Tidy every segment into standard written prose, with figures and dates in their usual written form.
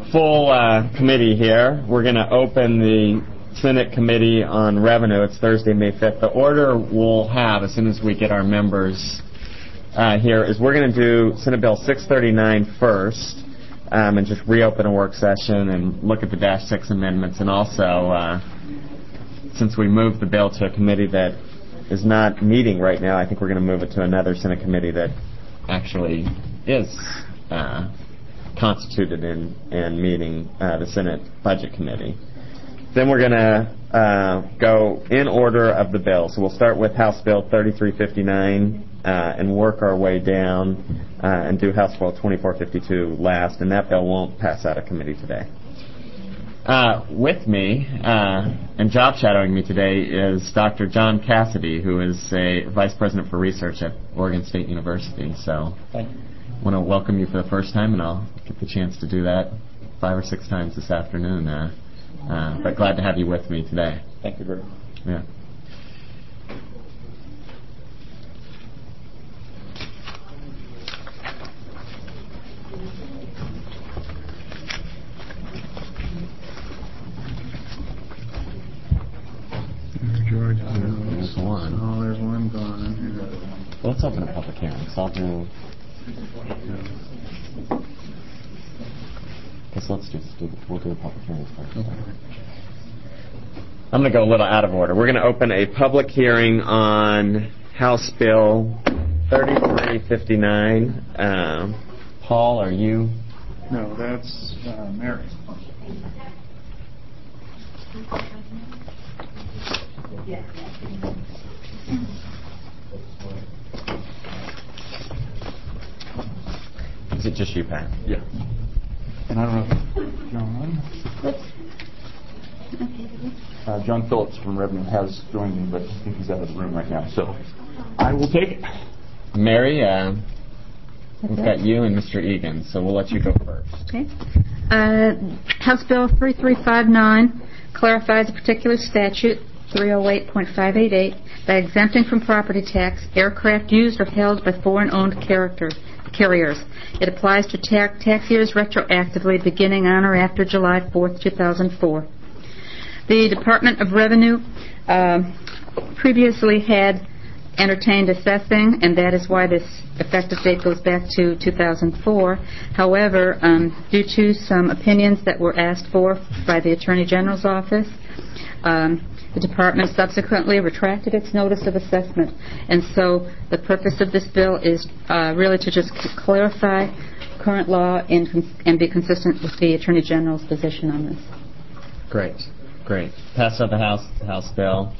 full committee here. We're going to open the Senate Committee on Revenue. It's Thursday, May 5th. The order we'll have, as soon as we get our members here, is we're going to do Senate Bill 639 first, and just reopen a work session and look at the Dash 6 amendments. And also, since we moved the bill to a committee that is not meeting right now, I think we're going to move it to another Senate committee that actually is constituted and meeting, the Senate Budget Committee. Then we're going to go in order of the bill. So we'll start with House Bill 3359 and work our way down and do House Bill 2452 last, and that bill won't pass out of committee today. With me and job shadowing me today is Dr. John Cassidy, who is a Vice President for Research at Oregon State University. So I want to welcome you for the first time, and I'll get the chance to do that 5 or 6 times this afternoon. But glad to have you with me today. Thank you, Bert. Yeah. George, there's one. Oh, there's one gone. Well, let's open a public hearing. So I'll do. We'll do a public hearing first. Okay. I'm going to go a little out of order. We're going to open a public hearing on House Bill 3359. Paul, are you? No, that's Mary. Is it just you, Pat? Yeah. And I don't know if John Phillips from Revenue has joined me, but I think he's out of the room right now. So I will take it. Mary, we've got you and Mr. Egan, so we'll let you go first. Okay. House Bill 3359 clarifies a particular statute, 308.588, by exempting from property tax aircraft used or held by foreign-owned carriers. It applies to tax years retroactively beginning on or after July 4th, 2004. The Department of Revenue previously had entertained assessing, and that is why this effective date goes back to 2004. However, due to some opinions that were asked for by the Attorney General's office, the department subsequently retracted its notice of assessment. And so the purpose of this bill is really to just clarify current law and be consistent with the Attorney General's position on this. Great. Pass out the House bill.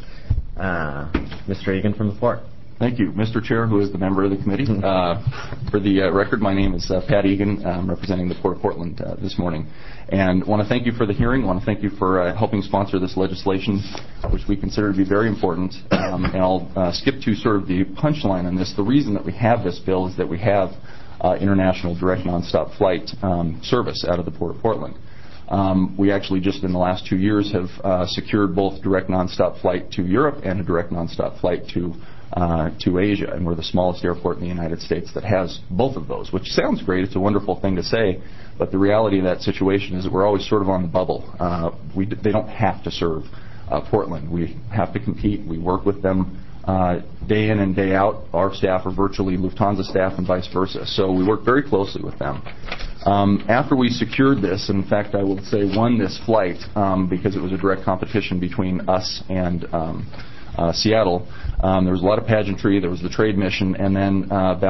Mr. Egan from the floor. Thank you. Mr. Chair, who is the member of the committee. For the record, my name is Pat Egan. I'm representing the Port of Portland this morning. And want to thank you for the hearing. Want to thank you for helping sponsor this legislation, which we consider to be very important. And I'll skip to sort of the punchline on this. The reason that we have this bill is that we have international direct nonstop flight service out of the Port of Portland. We actually just in the last 2 years have secured both direct nonstop flight to Europe and a direct nonstop flight to Asia, and we're the smallest airport in the United States that has both of those, which sounds great. It's a wonderful thing to say, but the reality of that situation is that we're always sort of on the bubble. They don't have to serve Portland. We have to compete. We work with them day in and day out. Our staff are virtually Lufthansa staff and vice versa, so we work very closely with them. After we secured this, in fact, I would say won this flight because it was a direct competition between us and Seattle. There was a lot of pageantry. There was the trade mission, and then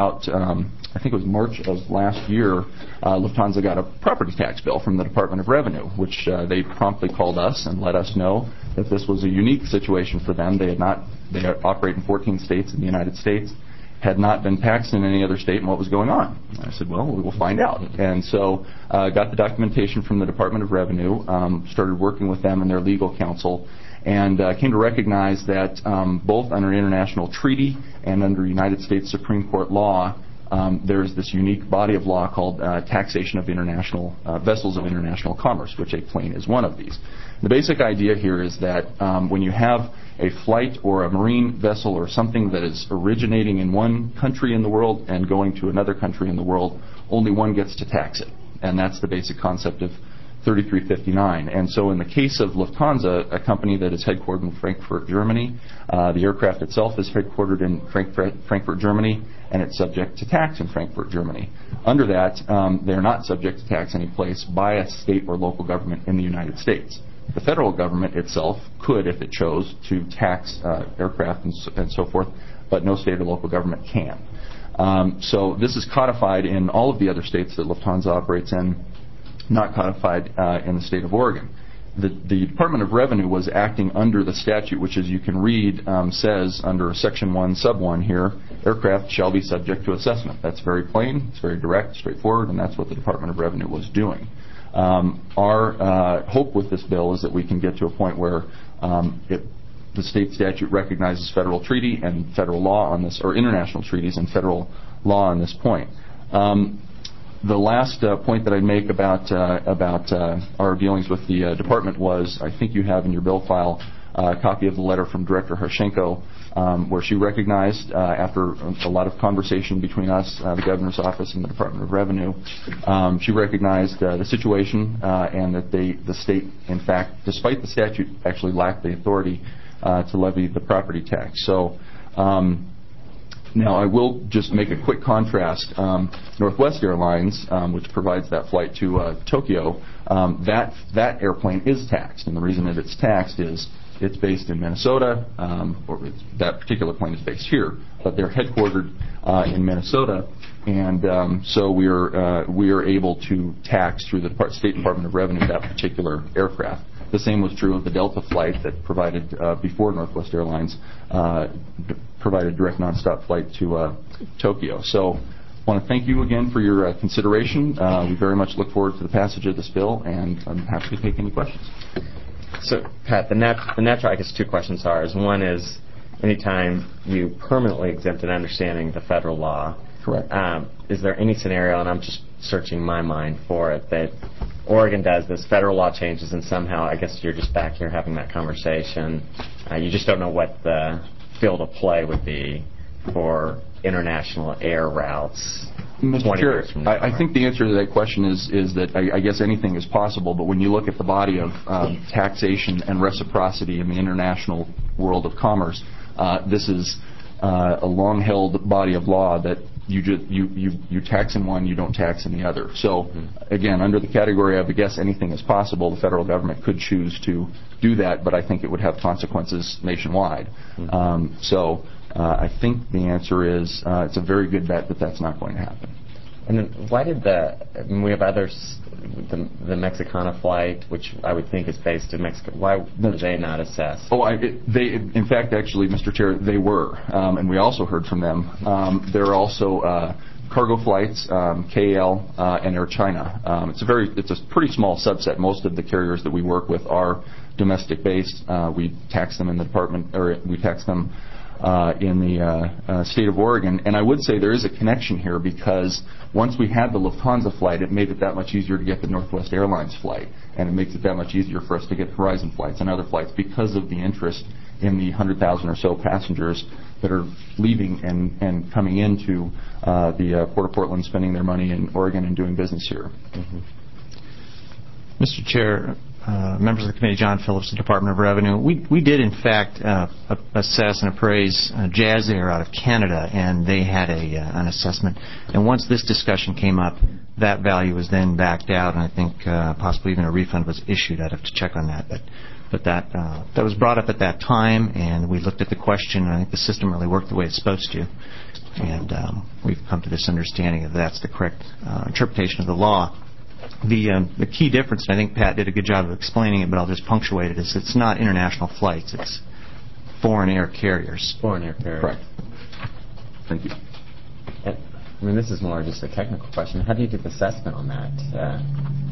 I think it was March of last year, Lufthansa got a property tax bill from the Department of Revenue, which they promptly called us and let us know that this was a unique situation for them. They operate in 14 states in the United States, had not been taxed in any other state, and what was going on. I said, well, we will find out. And so got the documentation from the Department of Revenue, started working with them and their legal counsel, and came to recognize that both under international treaty and under United States Supreme Court law, there's this unique body of law called taxation of international vessels of international commerce, which a plane is one of these. The basic idea here is that when you have a flight or a marine vessel or something that is originating in one country in the world and going to another country in the world, only one gets to tax it. And that's the basic concept of 3359. And so in the case of Lufthansa, a company that is headquartered in Frankfurt, Germany, the aircraft itself is headquartered in Frankfurt, Germany, and it's subject to tax in Frankfurt, Germany. Under that, they're not subject to tax any place by a state or local government in the United States. The federal government itself could, if it chose, to tax aircraft and so forth, but no state or local government can. So this is codified in all of the other states that Lufthansa operates in, not codified in the state of Oregon. The Department of Revenue was acting under the statute, which, as you can read, says under Section 1, Sub 1 here, aircraft shall be subject to assessment. That's very plain, it's very direct, straightforward, and that's what the Department of Revenue was doing. Our hope with this bill is that we can get to a point where the state statute recognizes federal treaty and federal law on this, or international treaties and federal law on this point. The last point that I'd make about our dealings with the department was, I think you have in your bill file a copy of the letter from Director Harshenko, where she recognized, after a lot of conversation between us, the Governor's Office and the Department of Revenue, she recognized the situation and that the state, in fact, despite the statute, actually lacked the authority to levy the property tax. So now I will just make a quick contrast. Northwest Airlines, which provides that flight to Tokyo, that airplane is taxed, and the reason that it's taxed is it's based in Minnesota, or that particular plane is based here, but they're headquartered in Minnesota, and so we are able to tax through the State Department of Revenue that particular aircraft. The same was true of the Delta flight that provided, before Northwest Airlines, provided direct nonstop flight to Tokyo. So I want to thank you again for your consideration. We very much look forward to the passage of this bill, and I'm happy to take any questions. So, Pat, the natural, I guess, two questions are, one is, anytime you permanently exempt an understanding of the federal law, correct, is there any scenario, and I'm just searching my mind for it, that Oregon does this, federal law changes, and somehow, I guess you're just back here having that conversation, you just don't know what the field of play would be for international air routes? Mr. Chair, I think the answer to that question is that I guess anything is possible, but when you look at the body of taxation and reciprocity in the international world of commerce, this is a long-held body of law that you tax in one, you don't tax in the other. So, again, under the category of, I guess, anything is possible, the federal government could choose to do that, but I think it would have consequences nationwide. So I think the answer is it's a very good bet that that's not going to happen. And then why did we have others, the Mexicana flight, which I would think is based in Mexico, why were they not assessed? Oh, in fact, actually, Mr. Chair, they were, and we also heard from them. There are also cargo flights, KL, and Air China. It's a pretty small subset. Most of the carriers that we work with are domestic based. We tax them in the department, or we tax them in the state of Oregon. And I would say there is a connection here, because once we had the Lufthansa flight, it made it that much easier to get the Northwest Airlines flight, and it makes it that much easier for us to get Horizon flights and other flights because of the interest in the 100,000 or so passengers that are leaving and coming into the Port of Portland, spending their money in Oregon and doing business here. Mr. Chair, members of the committee, John Phillips, the Department of Revenue. We did, in fact, assess and appraise Jazz Air out of Canada, and they had an assessment. And once this discussion came up, that value was then backed out, and I think possibly even a refund was issued. I'd have to check on that. But that was brought up at that time, and we looked at the question, and I think the system really worked the way it's supposed to. And we've come to this understanding that that's the correct interpretation of the law. The key difference, and I think Pat did a good job of explaining it, but I'll just punctuate it, is it's not international flights, it's foreign air carriers. Foreign air carriers. Correct. Thank you. I mean, this is more just a technical question. How do you do the assessment on that?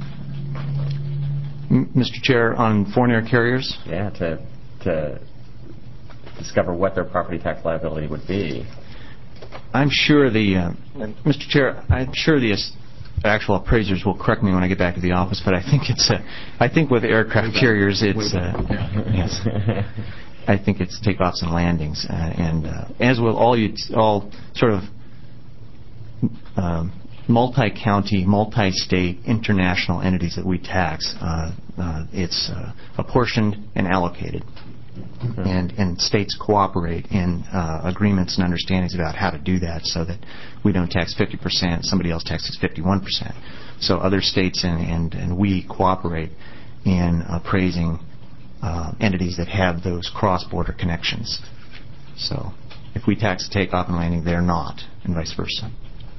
Mr. Chair, on foreign air carriers? Yeah, to discover what their property tax liability would be. I'm sure Mr. Chair, I'm sure the actual appraisers will correct me when I get back to the office, but I think with aircraft carriers, it's yes, I think it's takeoffs and landings, and as with all sort of multi-county, multi-state, international entities that we tax. It's apportioned and allocated. And states cooperate in agreements and understandings about how to do that so that we don't tax 50%, somebody else taxes 51%. So other states and we cooperate in appraising entities that have those cross-border connections. So if we tax takeoff and landing, they're not, and vice versa.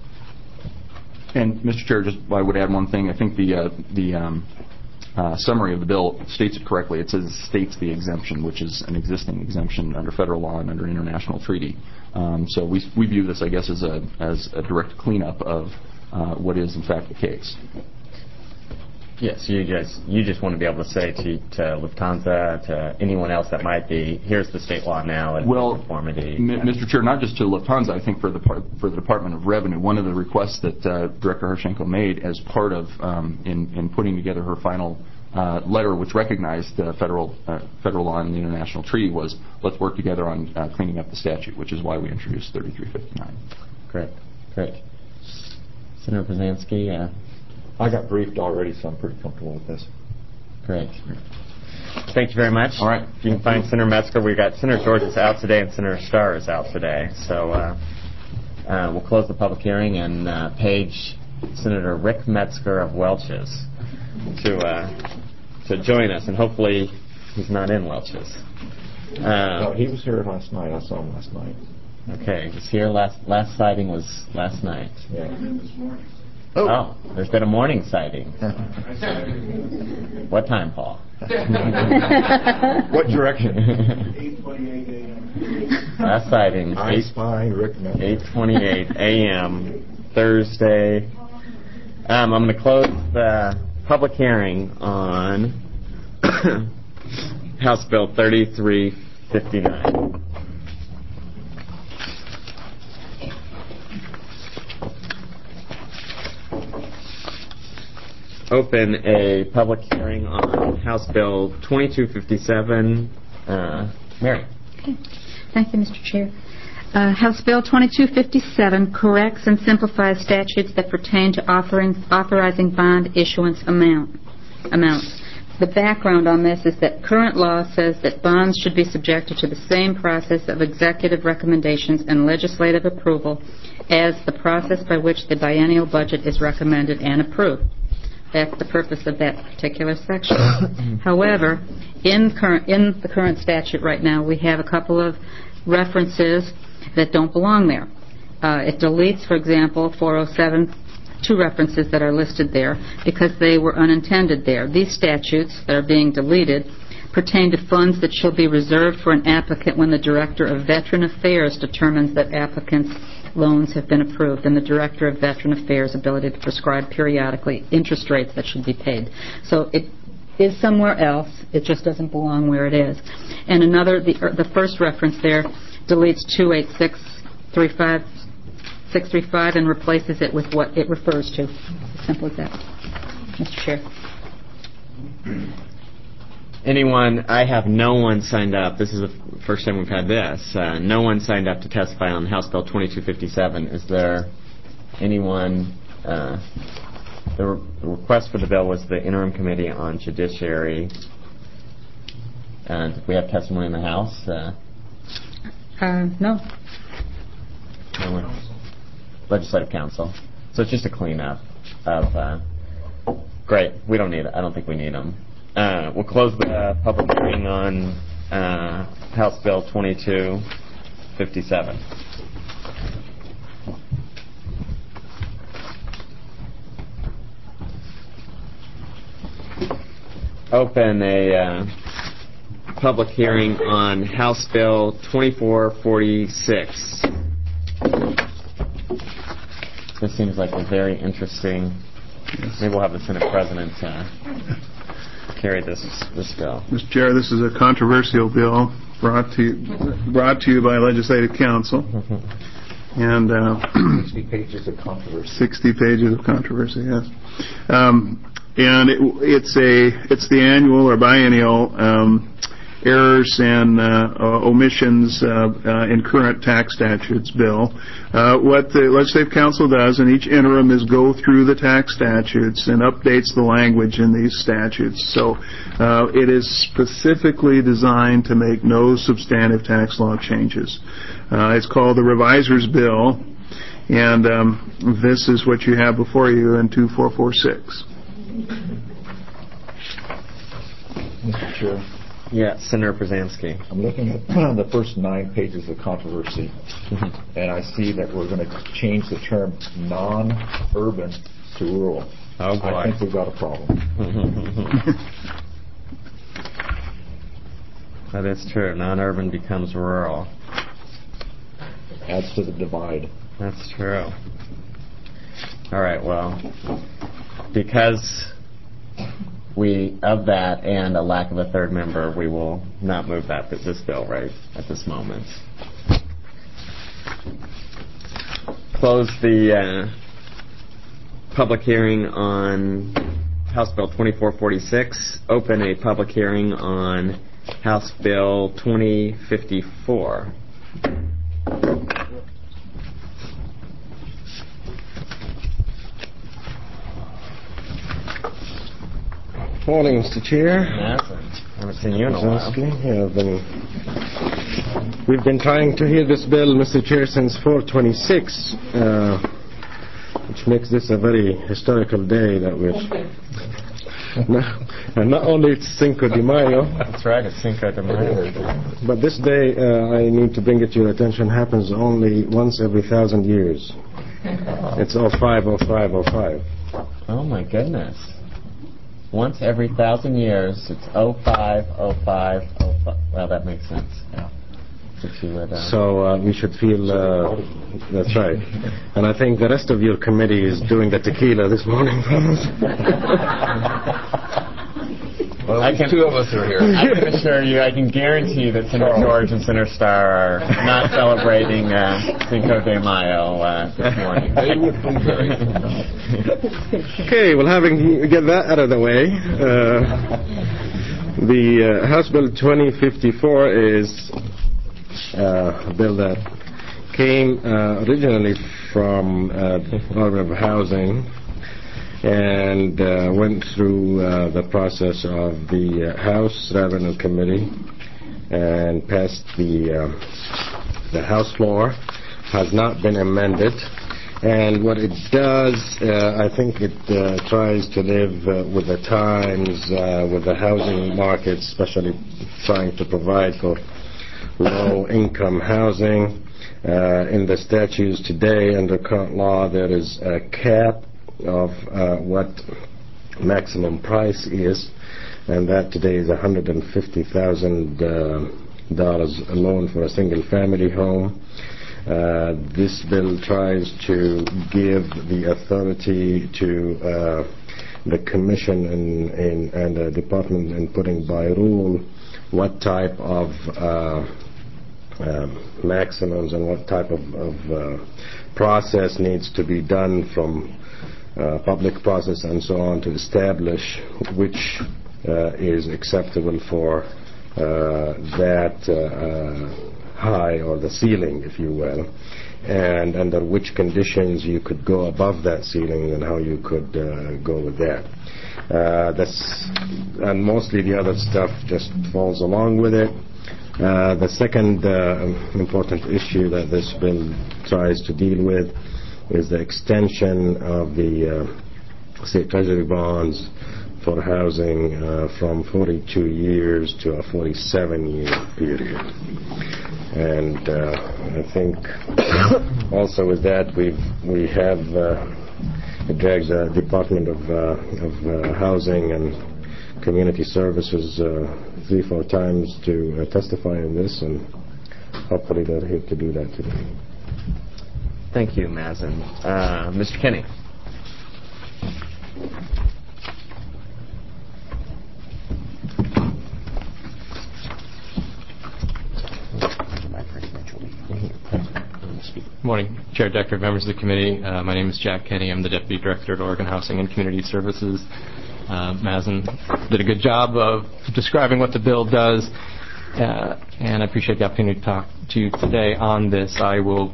And, Mr. Chair, just I would add one thing. I think the summary of the bill states it correctly. It says states the exemption, which is an existing exemption under federal law and under international treaty. So we view this, I guess, as a direct cleanup of what is in fact the case. Yes, you just want to be able to say to Lufthansa, to anyone else that might be, here's the state law now and conformity. Mr. Chair, not just to Lufthansa, I think for the Department of Revenue, one of the requests that Director Harshenko made as part of in putting together her final letter, which recognized federal law and the international treaty, was let's work together on cleaning up the statute, which is why we introduced 3359. Great. Senator Brzezinski. I got briefed already, so I'm pretty comfortable with this. Great. Thank you very much. All right. You can find Senator Metzger. We've got Senator George is out today and Senator Starr is out today. So we'll close the public hearing and page Senator Rick Metzger of Welch's to join us. And hopefully he's not in Welch's. No, he was here last night. I saw him last night. Okay. He was here last sighting was last night. Yeah. Oh, there's been a morning sighting. What time, Paul? What direction? 8:28 a.m. Last sighting, I spy Rick Metzger. 8:28 a.m. Thursday. I'm going to close the public hearing on House Bill 3359. Open a public hearing on House Bill 2257. Mary. Okay. Thank you, Mr. Chair. House Bill 2257 corrects and simplifies statutes that pertain to authorizing bond issuance amounts. The background on this is that current law says that bonds should be subjected to the same process of executive recommendations and legislative approval as the process by which the biennial budget is recommended and approved. That's the purpose of that particular section. However, in the current statute right now, we have a couple of references that don't belong there. It deletes, for example, 407, two references that are listed there because they were unintended there. These statutes that are being deleted pertain to funds that shall be reserved for an applicant when the Director of Veteran Affairs determines that applicants' loans have been approved, and the Director of Veteran Affairs' ability to prescribe periodically interest rates that should be paid. So it is somewhere else. It just doesn't belong where it is. And the first reference there deletes 28635 and replaces it with what it refers to. Simple as that, Mr. Chair. Anyone? I have no one signed up. This is the first time we've had this. No one signed up to testify on House Bill 2257. Is there anyone? The request for the bill was the Interim Committee on Judiciary. We have testimony in the House. No. Legislative Council. So it's just a cleanup of. Great. We don't need it. I don't think we need them. We'll close the public hearing on House Bill 2257. Open a public hearing on House Bill 2446. This seems like a very interesting. Maybe we'll have the Senate President carry this bill. Mr. Chair, this is a controversial bill brought to you by Legislative Council. And 60 pages of controversy. 60 pages of controversy, yes. And it's the annual or biennial errors and omissions in current tax statutes bill. What the Legislative Council does in each interim is go through the tax statutes and updates the language in these statutes. So it is specifically designed to make no substantive tax law changes. It's called the Reviser's Bill, and this is what you have before you in 2446. Mr. Chair, Yeah, Senator Brzezinski. I'm looking at the first 9 pages of controversy, and I see that we're going to change the term non-urban to rural. Oh, boy. I think we've got a problem. That is true. Non-urban becomes rural. Adds to the divide. That's true. All right, well, because of that and a lack of a third member, we will not move this bill right at this moment. Close the public hearing on House Bill 2446. Open a public hearing on House Bill 2054. Morning, Mr. Chair. I haven't seen you in a while. We've been trying to hear this bill, Mr. Chair, since 426, which makes this a very historical day that we're... And not only it's Cinco de Mayo. That's right, it's Cinco de Mayo. But this day, I need to bring it to your attention, happens only once every 1,000 years. It's 050505. Oh, my goodness. Once every 1,000 years, it's 050505. Well, that makes sense. Yeah. So we should feel, that's right. And I think the rest of your committee is doing the tequila this morning. Well, two of us are here. I can assure you, I can guarantee that Senator George and Senator Starr are not celebrating Cinco de Mayo this morning. They would be very Okay, well, having get that out of the way, the House Bill 2054 is a bill that came originally from Department of Housing and went through the process of the House Revenue Committee and passed the House floor, has not been amended. And what it does, I think it tries to live with the times, with the housing market, especially trying to provide for low-income housing. In the statutes today, under current law, there is a cap of what maximum price is, and that today is $150,000 alone for a single-family home. This bill tries to give the authority to the Commission and the Department in putting by rule what type of maximums and what type of process needs to be done from public process and so on to establish which is acceptable for that high, or the ceiling, if you will, and under which conditions you could go above that ceiling and how you could go with that. And mostly the other stuff just falls along with it. The second important issue that this bill tries to deal with is the extension of the state treasury bonds for housing from 42 years to a 47-year period. And I think also with that we have it drags the Department of Housing and Community Services 3-4 times to testify in this, and hopefully they're here to do that today. Thank you, Mazen. Mr. Kinney. Good morning, Chair Decker, members of the committee. My name is Jack Kenny. I'm the Deputy Director at Oregon Housing and Community Services. Mazen did a good job of describing what the bill does. and I appreciate the opportunity to talk to you today on this. I will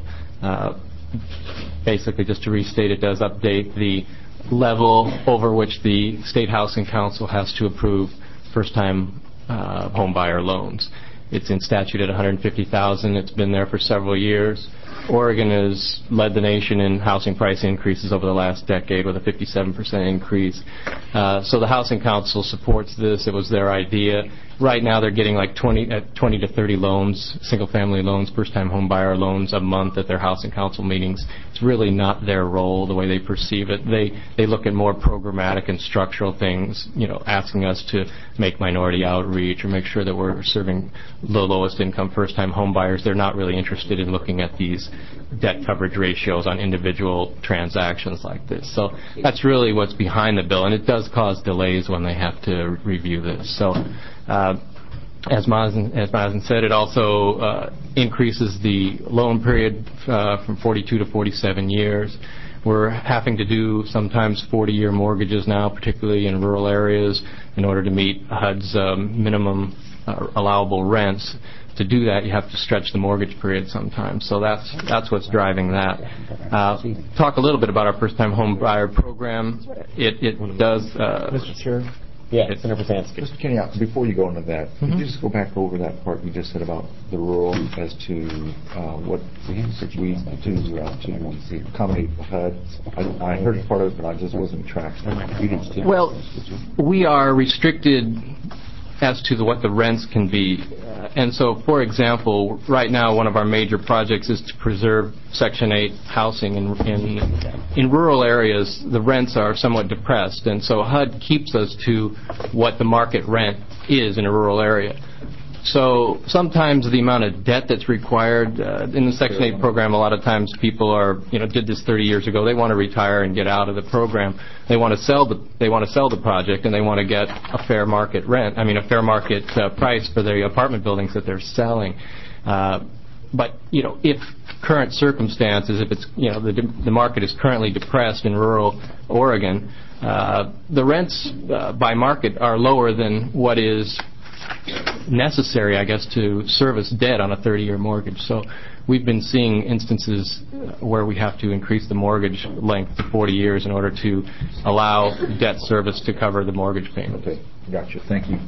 basically, just to restate, it does update the level over which the State Housing Council has to approve first-time home buyer loans. It's in statute at $150,000. It's been there for several years. Oregon has led the nation in housing price increases over the last decade with a 57% increase. So the Housing Council supports this. It was their idea. Right now they're getting like 20 to 30 loans, single-family loans, first-time home buyer loans a month at their Housing Council meetings. It's really not their role the way they perceive it. They look at more programmatic and structural things, asking us to make minority outreach or make sure that we're serving the lowest income first-time home buyers. They're not really interested in looking at these debt coverage ratios on individual transactions like this. So that's really what's behind the bill, and it does cause delays when they have to review this. So as Mazen said, it also increases the loan period from 42 to 47 years. We're having to do sometimes 40-year mortgages now, particularly in rural areas, in order to meet HUD's minimum allowable rents. To do that, you have to stretch the mortgage period sometimes. So that's what's driving that. Talk a little bit about our first-time home buyer program. It does. Mr. Chair? Yeah, Senator Brzezinski. Mr. Kenny, before you go into that, could you just go back over that part you just said about the rural as to what we do to accommodate the HUD? I heard part of it, but I just wasn't tracking. Well, we are restricted as to what the rents can be. And so, for example, right now one of our major projects is to preserve Section 8 housing. In rural areas, the rents are somewhat depressed, and so HUD keeps us to what the market rent is in a rural area. So sometimes the amount of debt that's required in the Section 8 program, a lot of times people did this 30 years ago. They want to retire and get out of the program. They want to sell the project, and they want to get a fair market rent. A fair market price for the apartment buildings that they're selling. But if current circumstances, if it's the market is currently depressed in rural Oregon, the rents by market are lower than what is necessary, I guess, to service debt on a 30-year mortgage. So we've been seeing instances where we have to increase the mortgage length to 40 years in order to allow debt service to cover the mortgage payment. Okay, gotcha. Thank you.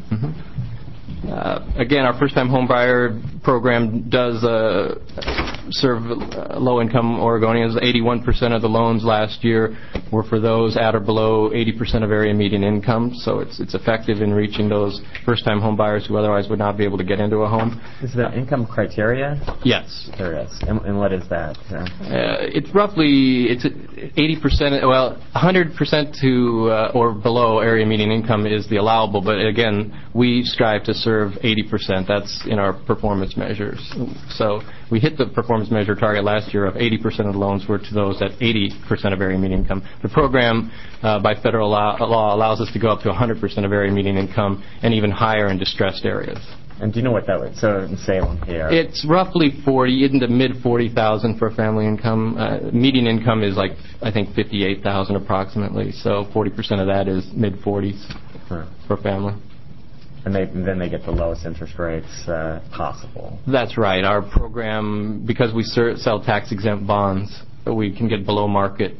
Again, our first-time home buyer program does serve low-income Oregonians. 81% of the loans last year were for those at or below 80% of area median income. So it's effective in reaching those first-time home buyers who otherwise would not be able to get into a home. Is there income criteria? Yes. There is. And what is that? It's roughly 80%. Well, 100% to or below area median income is the allowable. But again, we strive to serve 80%. That's in our performance measures. So we hit the performance measure target last year of 80% of the loans were to those at 80% of area median income. The program, by federal law, allows us to go up to 100% of area median income and even higher in distressed areas. And do you know what that would? So in Salem here, it's roughly 40 into mid 40,000 for family income. Median income is like I think 58,000 approximately. So 40% of that is mid 40s for family. And then they get the lowest interest rates possible. That's right. Our program, because we sell tax-exempt bonds, we can get below market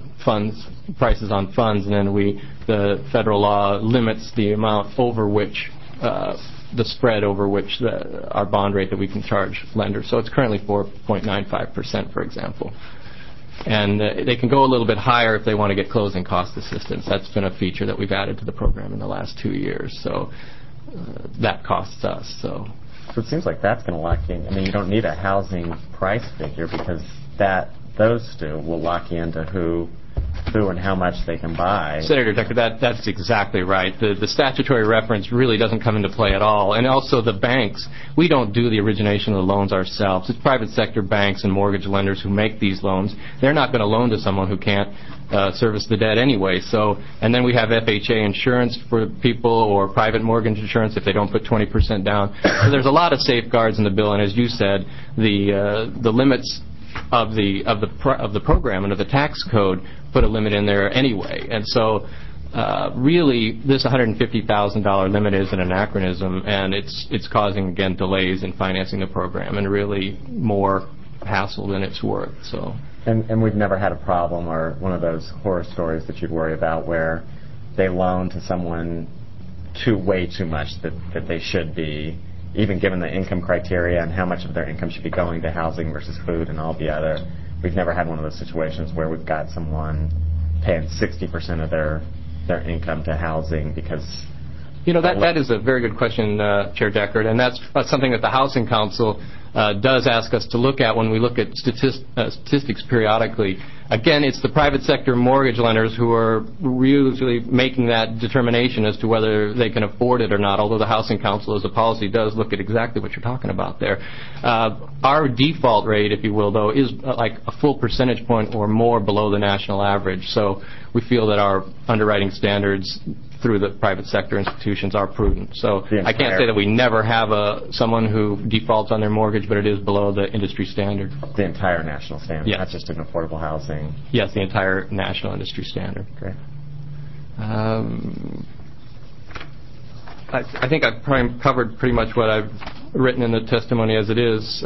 prices on funds, and then the federal law limits the amount over which the spread over which our bond rate that we can charge lenders. So it's currently 4.95%, for example. And they can go a little bit higher if they want to get closing cost assistance. That's been a feature that we've added to the program in the last 2 years. So that costs us. So it seems like that's going to lock you in. You don't need a housing price figure because those two will lock you into who and how much they can buy. Senator Decker, that's exactly right. The statutory reference really doesn't come into play at all. And also the banks, we don't do the origination of the loans ourselves. It's private sector banks and mortgage lenders who make these loans. They're not going to loan to someone who can't service the debt anyway. And then we have FHA insurance for people or private mortgage insurance if they don't put 20% down. So there's a lot of safeguards in the bill. And as you said, the limits of the program and of the tax code put a limit in there anyway. And so really, this $150,000 limit is an anachronism, and it's causing, again, delays in financing the program and really more hassle than it's worth. So. And we've never had a problem or one of those horror stories that you'd worry about where they loan to someone way too much that they should be, even given the income criteria and how much of their income should be going to housing versus food and all the other. We've never had one of those situations where we've got someone paying 60% of their income to housing because... That is a very good question, Chair Deckard, and that's something that the Housing Council does ask us to look at when we look at statistics periodically. Again, it's the private sector mortgage lenders who are usually making that determination as to whether they can afford it or not, although the Housing Council as a policy does look at exactly what you're talking about there. Our default rate, if you will, though, is like a full percentage point or more below the national average. So we feel that our underwriting standards through the private sector institutions are prudent. So I can't say that we never have someone who defaults on their mortgage, but it is below the industry standard. The entire national standard, yes. Not just in affordable housing. Yes, the entire national industry standard. Great. I think I've covered pretty much what I've written in the testimony as it is.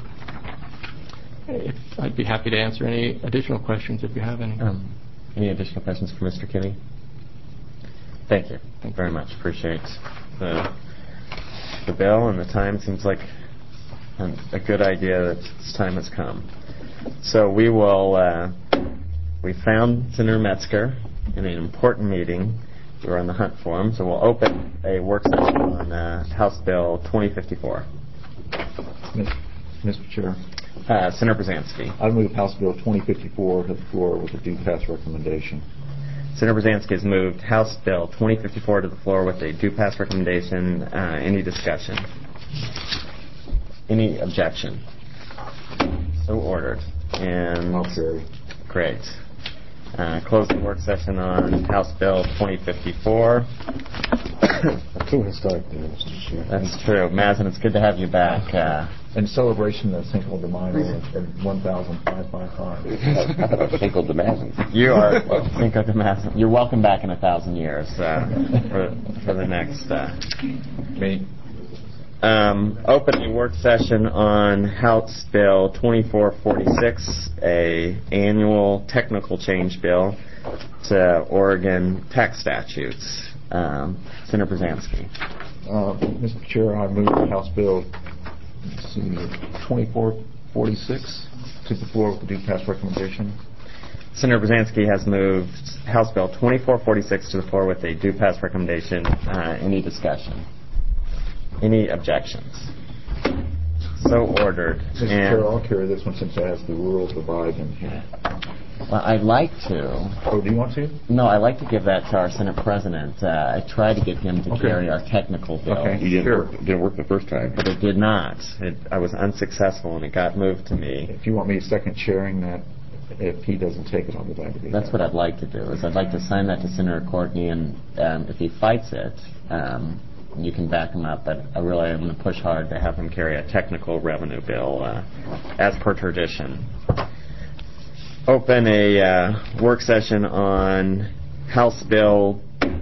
I'd be happy to answer any additional questions if you have any. Any additional questions for Mr. Kinney? Thank you. Thank you very much. Appreciate the bill, and the time seems like a good idea that its time has come. So we found Senator Metzger in an important meeting. We were on the hunt for him, so we'll open a work session on House Bill 2054. Mr. Chair. Senator Brzezinski. I move House Bill 2054 to the floor with a due pass recommendation. Senator Brzezinski has moved House Bill 2054 to the floor with a due pass recommendation. Any discussion? Any objection? So ordered. And I'll carry. Great. Closing work session on House Bill 2054. Too historic there, Mr. Chair. That's true. Mazin, it's good to have you back. In celebration of Cinco de Mayo and 1,555. Cinco de Mayo. You are Cinco de Mayo. You're welcome back in 1,000 years for the next. Me. Open a work session on House Bill 2446, a annual technical change bill to Oregon tax statutes. Senator Brzezinski. Mr. Chair, I move House Bill 2446 to the floor with a due pass recommendation. Senator Brzezinski has moved House Bill 2446 to the floor with a due pass recommendation. Any discussion? Any objections? So ordered. Mr. Chair, I'll carry this one since it has the rural divide in here. Well, I'd like to. Oh, do you want to? No, I'd like to give that to our Senate President. I tried to get him to carry our technical bill. Okay, it didn't work the first time. But it did not. I was unsuccessful, and it got moved to me. If you want me second chairing that, if he doesn't take it, I'll be glad to do that. That's what I'd like to do, is I'd like to sign that to Senator Courtney, and if he fights it, you can back him up. But I really am going to push hard to have him carry a technical revenue bill, as per tradition. Open a work session on House Bill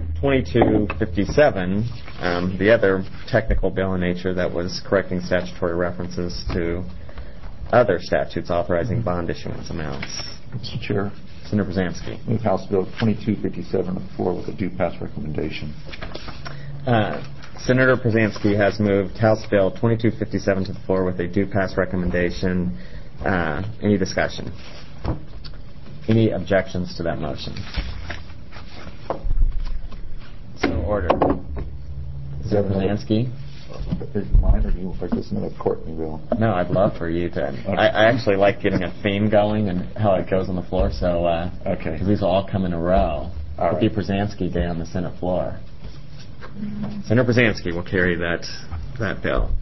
2257, the other technical bill in nature that was correcting statutory references to other statutes authorizing bond issuance amounts. Mr. Chair. Senator Brzezinski. Move House Bill 2257 to the floor with a due pass recommendation. Senator Brzezinski has moved House Bill 2257 to the floor with a due pass recommendation. Any discussion? Any objections to that motion? So ordered. Senator Brzezinski? Is it mine, or do you like this another Courtney bill? No, I'd love for you to. I actually like getting a theme going and how it goes on the floor, so okay. Because these will all come in a row. It'll be Brzezinski Day on the Senate floor. Senator Brzezinski will carry that bill.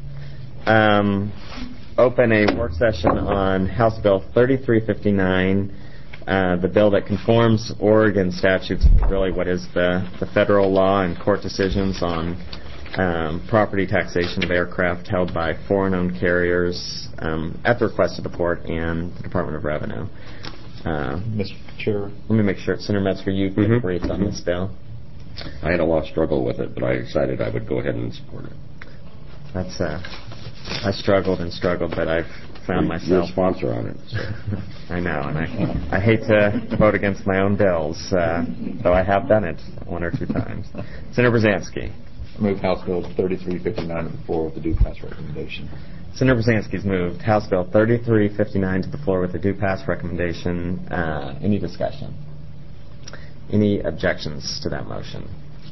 Open a work session on House Bill 3359, the bill that conforms Oregon statutes, really what is the federal law and court decisions on property taxation of aircraft held by foreign-owned carriers at the request of the port and the Department of Revenue. Mr. Chair. Let me make sure. Senator Metzger, you've been briefed on this bill. I had a lot of struggle with it, but I decided I would go ahead and support it. That's I struggled and struggled, but I've found You're myself. a sponsor on it. So. I know, and I hate to vote against my own bills, though I have done it one or two times. Senator Brzezinski. Move House Bill 3359 to the floor with the due pass recommendation. Senator Brzezinski's moved House Bill 3359 to the floor with a due pass recommendation. Any discussion? Any objections to that motion?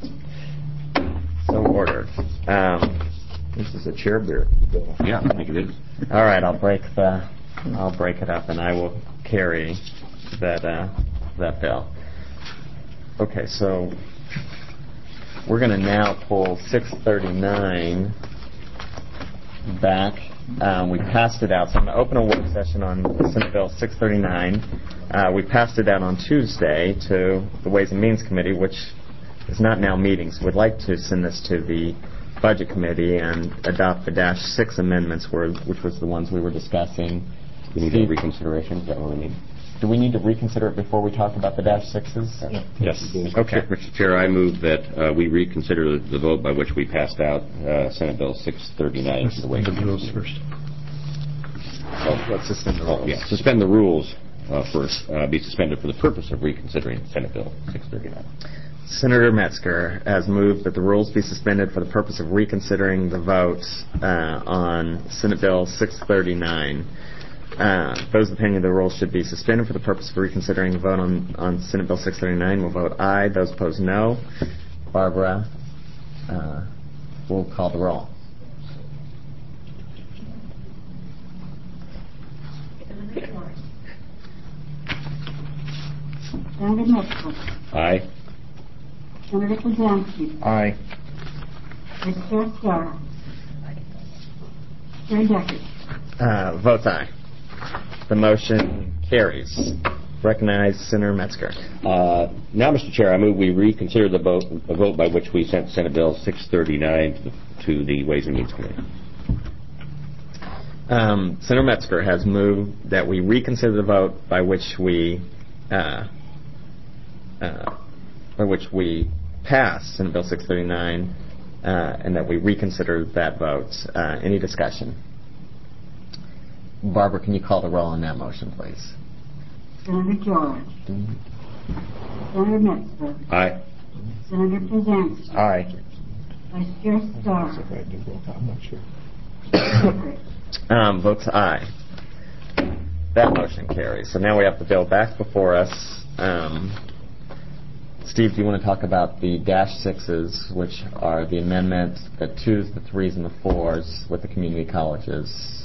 So ordered. This is a chair bill. Yeah, I think it is. All right, I'll break it up, and I will carry that bill. Okay, so we're going to now pull 639 back. We passed it out, so I'm going to open a work session on Senate Bill 639. We passed it out on Tuesday to the Ways and Means Committee, which is not now meeting, so we'd like to send this to the Budget Committee and adopt the -6 amendments, which was the ones we were discussing. We need a reconsideration. Is that what we need? Do we need to reconsider it before we talk about the -6s? Yes. Okay. Mr. Chair, I move that we reconsider the vote by which we passed out Senate Bill 639 to the Ways and Means Committee. Let's suspend the rules. Yeah, suspend the rules first. Be suspended for the purpose of reconsidering Senate Bill 639. Senator Metzger has moved that the rules be suspended for the purpose of reconsidering the vote on Senate Bill 639. Those of the opinion the rules should be suspended for the purpose of reconsidering the vote on Senate Bill 639 will vote aye. Those opposed, no. Barbara will call the roll. Senator Metzger. Aye. Senator Brzezinski. Aye. Vice Chair Starr. Chair Duffy. Votes aye. The motion carries. Recognize Senator Metzger. Now, Mr. Chair, I move we reconsider the vote by which we sent Senate Bill 639 to the Ways and Means Committee. Senator Metzger has moved that we reconsider the vote by which we passed Senate Bill 639, and that we reconsider that vote. Any discussion? Barbara, can you call the roll on that motion, please? Senator George. Senator Metzger. Aye. Senator Brzezinski. Aye. Vice Chair Starr. I'm not sure. Votes aye. That motion carries. So now we have the bill back before us. Steve, do you want to talk about the -6s, which are the amendment, the 2s, the 3s, and the 4s with the community colleges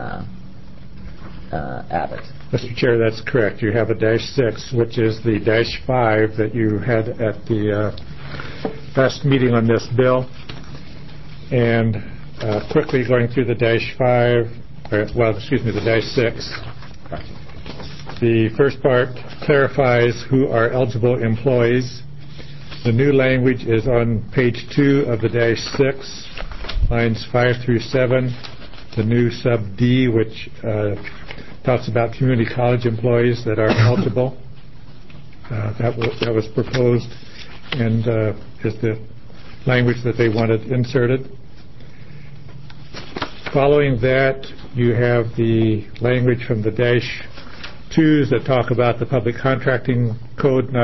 added? Mr. Chair, that's correct. You have a -6, which is the -5 that you had at the last meeting on this bill. And quickly going through the -5, the -6. The first part clarifies who are eligible employees. The new language is on page 2 of the -6, lines 5 through 7. The new sub D, which talks about community college employees that are eligible. That was proposed and is the language that they wanted inserted. Following that, you have the language from the -2s that talk about the public contracting code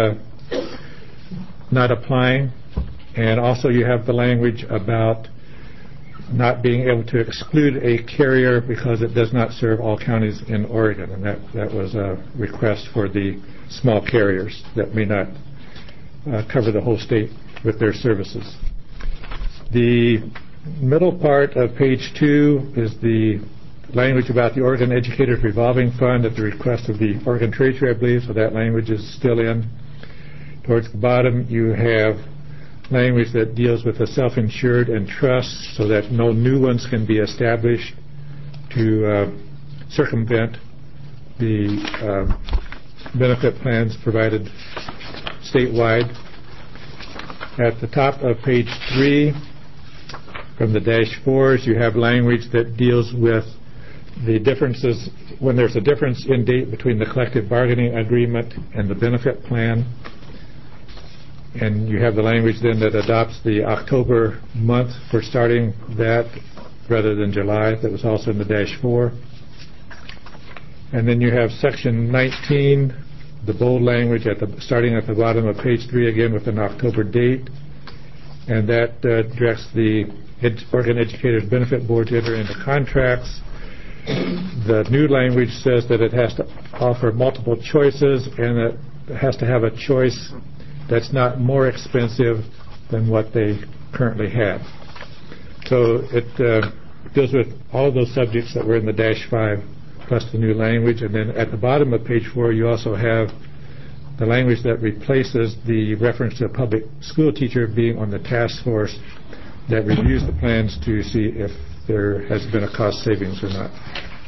not applying, and also you have the language about not being able to exclude a carrier because it does not serve all counties in Oregon, and that was a request for the small carriers that may not cover the whole state with their services. The middle part of page 2 is the language about the Oregon Educators Revolving Fund at the request of the Oregon Treasury, I believe, so that language is still in. Towards the bottom, you have language that deals with the self-insured and trusts so that no new ones can be established to circumvent the benefit plans provided statewide. At the top of page 3, from the -4s, you have language that deals with the differences when there's a difference in date between the collective bargaining agreement and the benefit plan. And you have the language then that adopts the October month for starting that rather than July. That was also in the -4. And then you have section 19, the bold language starting at the bottom of page 3 again with an October date. And that directs the Oregon Educators Benefit Board to enter into contracts. The new language says that it has to offer multiple choices and it has to have a choice that's not more expensive than what they currently have. So it deals with all of those subjects that were in the -5 plus the new language. And then at the bottom of page 4, you also have the language that replaces the reference to a public school teacher being on the task force that reviews the plans to see if there has been a cost savings or not.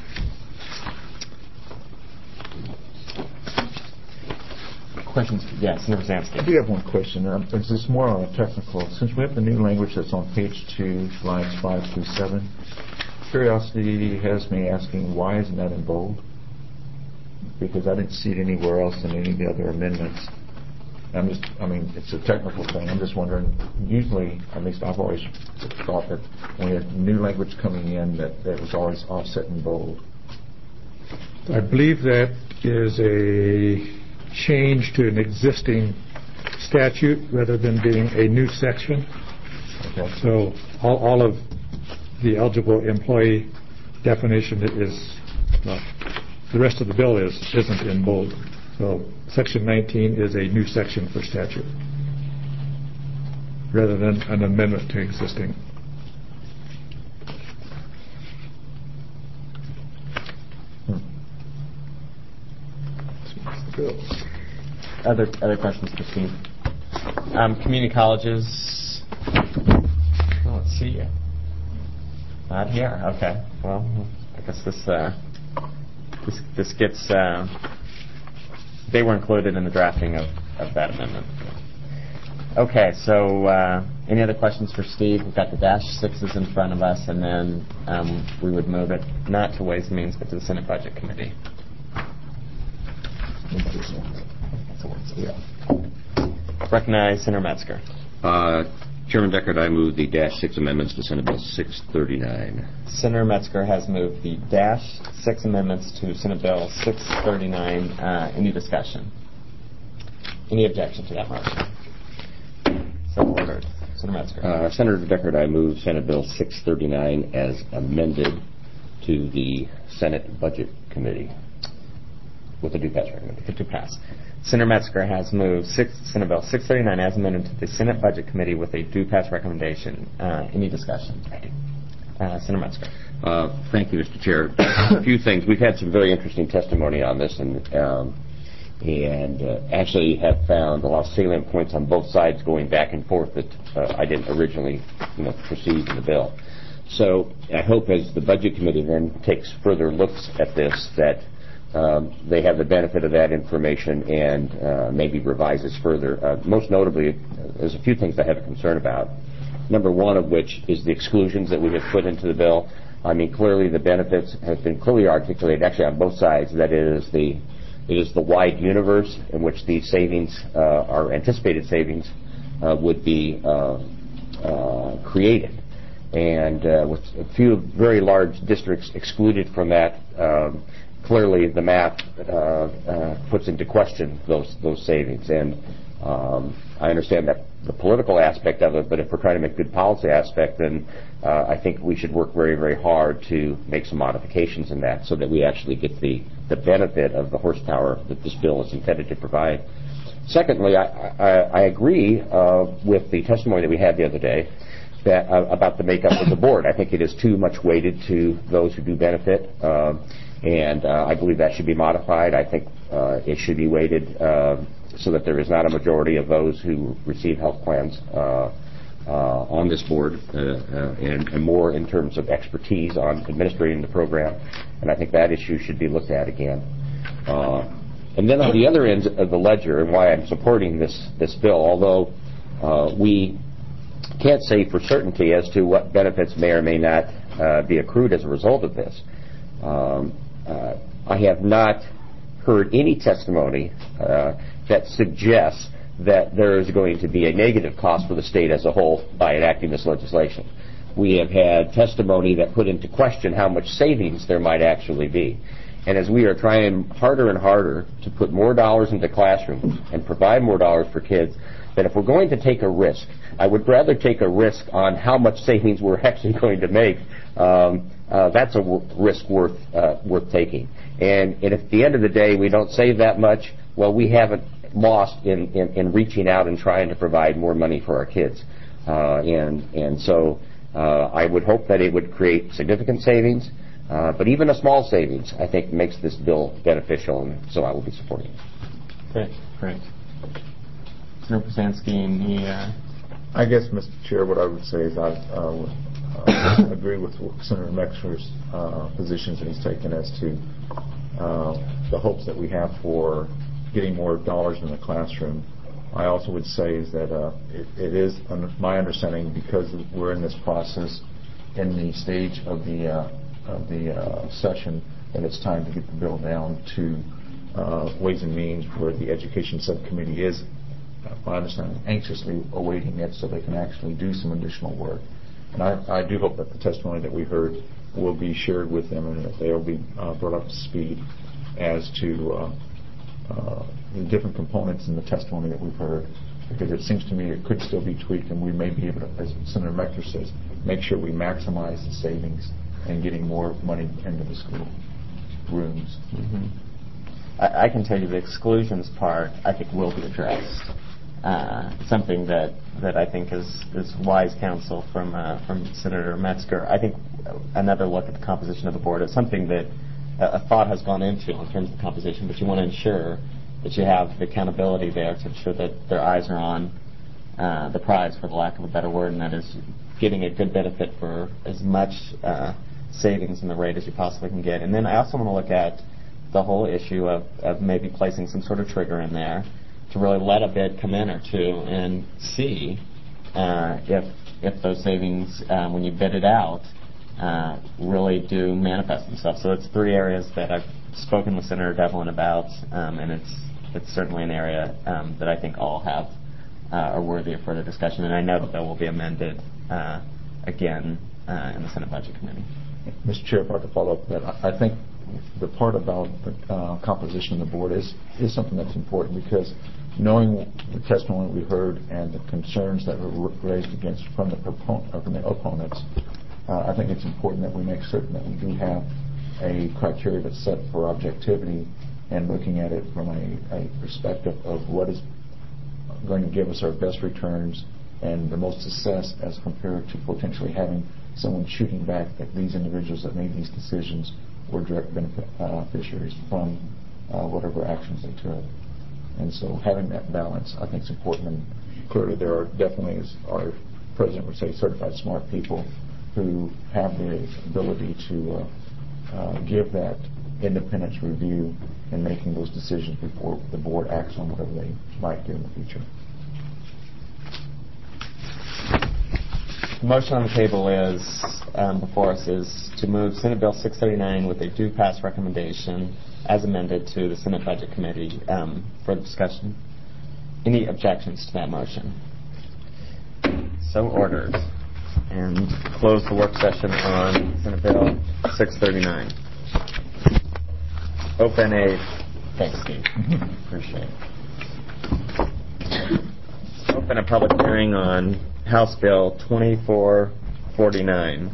Questions? Yes, Senator Zansky. I do have one question. Is this more on a technical? Since we have the new language that's on page 2, lines 5 through 7, curiosity has me asking, why isn't that in bold? Because I didn't see it anywhere else in any of the other amendments. It's a technical thing. I'm just wondering, usually, at least I've always thought that when we had new language coming in, that was always offset in bold. I believe that is a change to an existing statute rather than being a new section. Okay. So all of the eligible employee definition is, well, the rest of the bill isn't in bold. So section 19 is a new section for statute rather than an amendment to existing. Other questions for Steve? Community colleges. Oh, let's see. Not here. Okay. Well, I guess this gets. They were included in the drafting of that amendment. Okay. So, any other questions for Steve? We've got the -6s in front of us, and then we would move it not to Ways and Means, but to the Senate Budget Committee. Recognize Senator Metzger. Chairman Deckard, I move the -6 amendments to Senate Bill 639. Senator Metzger has moved the -6 amendments to Senate Bill 639. Any discussion? Any objection to that motion? So ordered. Senator Metzger. Senator Deckard, I move Senate Bill 639 as amended to the Senate Budget Committee with a due pass recommendation. With a due pass. Senator Metzger has moved Senate Bill 639 as amended to the Senate Budget Committee with a due pass recommendation. Any discussion? Senator Metzger. Thank you, Mr. Chair. A few things. We've had some very interesting testimony on this, and actually have found a lot of salient points on both sides going back and forth that I didn't originally perceive in the bill. So I hope as the Budget Committee then takes further looks at this that they have the benefit of that information and maybe revises further. Most notably, there's a few things I have a concern about. Number one of which is the exclusions that we have put into the bill. I mean, clearly the benefits have been clearly articulated, actually on both sides, that it is the wide universe in which these savings, our anticipated savings, would be created. And with a few very large districts excluded from that, clearly the math puts into question those savings. And I understand that the political aspect of it, but if we're trying to make good policy aspect, then I think we should work very, very hard to make some modifications in that so that we actually get the benefit of the horsepower that this bill is intended to provide. Secondly, I agree with the testimony that we had the other day that about the makeup of the board. I think it is too much weighted to those who do benefit, and I believe that should be modified. I think it should be weighted so that there is not a majority of those who receive health plans on this board, and more in terms of expertise on administrating the program. And I think that issue should be looked at again. And then on the other end of the ledger, and why I'm supporting this bill, although we can't say for certainty as to what benefits may or may not be accrued as a result of this, I have not heard any testimony that suggests that there is going to be a negative cost for the state as a whole by enacting this legislation. We have had testimony that put into question how much savings there might actually be. And as we are trying harder and harder to put more dollars into classrooms and provide more dollars for kids, that if we're going to take a risk, I would rather take a risk on how much savings we're actually going to make. That's a risk worth taking. And at the end of the day, we don't save that much. Well, we haven't lost in reaching out and trying to provide more money for our kids. And so I would hope that it would create significant savings. But even a small savings, I think, makes this bill beneficial, and so I will be supporting it. Great. Senator Brzezinski, I guess, Mr. Chair, what I would say is I agree with Senator Metzger's positions that he's taken as to the hopes that we have for getting more dollars in the classroom. I also would say is that it is my understanding, because we're in this process in the stage of the session, that it's time to get the bill down to Ways and Means, where the Education Subcommittee is, my understanding, anxiously awaiting it so they can actually do some additional work. And I do hope that the testimony that we heard will be shared with them and that they will be brought up to speed as to the different components in the testimony that we've heard, because it seems to me it could still be tweaked, and we may be able to, as Senator Metzger says, make sure we maximize the savings and getting more money into the school rooms. Mm-hmm. I can tell you the exclusions part, I think, will be addressed. Something that I think is wise counsel from Senator Metzger. I think another look at the composition of the board is something that a thought has gone into in terms of the composition, but you want to ensure that you have the accountability there to ensure that their eyes are on the prize, for the lack of a better word, and that is getting a good benefit for as much savings in the rate as you possibly can get. And then I also want to look at the whole issue of maybe placing some sort of trigger in there to really let a bid come in or two and see if those savings, when you bid it out, really do manifest themselves. So it's three areas that I've spoken with Senator Devlin about, and it's certainly an area that I think all have are worthy of further discussion, and I know that will be amended again in the Senate Budget Committee. Mr. Chair, if I could follow up that, I think the part about the composition of the board is something that's important, because knowing the testimony we heard and the concerns that were raised against from the opponents, I think it's important that we make certain that we do have a criteria that's set for objectivity and looking at it from a perspective of what is going to give us our best returns and the most success, as compared to potentially having someone shooting back that these individuals that made these decisions were direct beneficiaries from whatever actions they took. And so having that balance, I think, is important. And clearly there are definitely, as our president would say, certified smart people who have the ability to give that independence review in making those decisions before the board acts on whatever they might do in the future. The motion on the table is before us is to move Senate Bill 639 with a due pass recommendation as amended to the Senate Budget Committee for the discussion. Any objections to that motion? So ordered. And close the work session on Senate Bill 639. Open a... Thanks, Steve. Appreciate it. Open a public hearing on House Bill 2449.